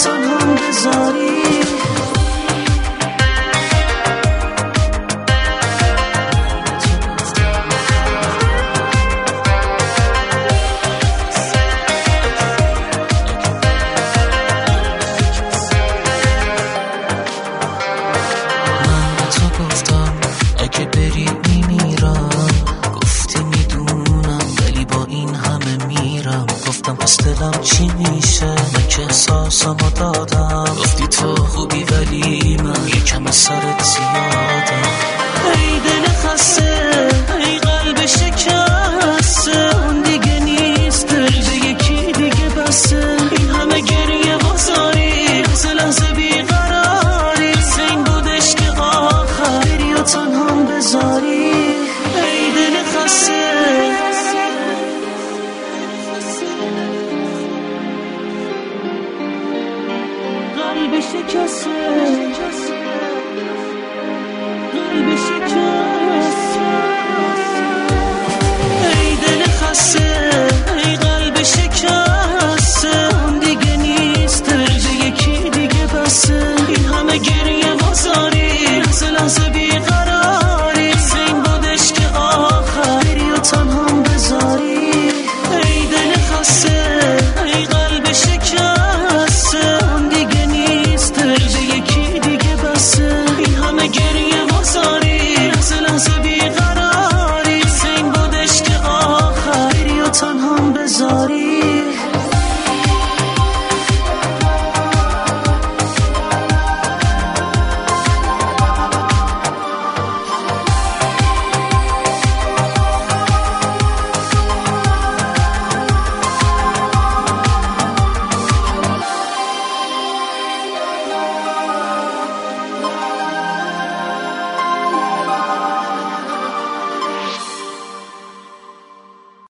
تنهام بذاری. اگه بری میمیرم، گفتی میدونم ولی با این همه میرم. گفتم پس دلم چی میشه، من که احساسمو دادم. گفتی تو خوبی ولی من یکم سرت زیادم. ای دل خسته، ای قلب شکسته، اون دیگه نیست دل به یکی دیگه بسته. این همه گریه بازاری، سه لحظه بیقراری، این بود عشق آخر بری و تنهام بذاری. ای دل خسته، قلب شکسته.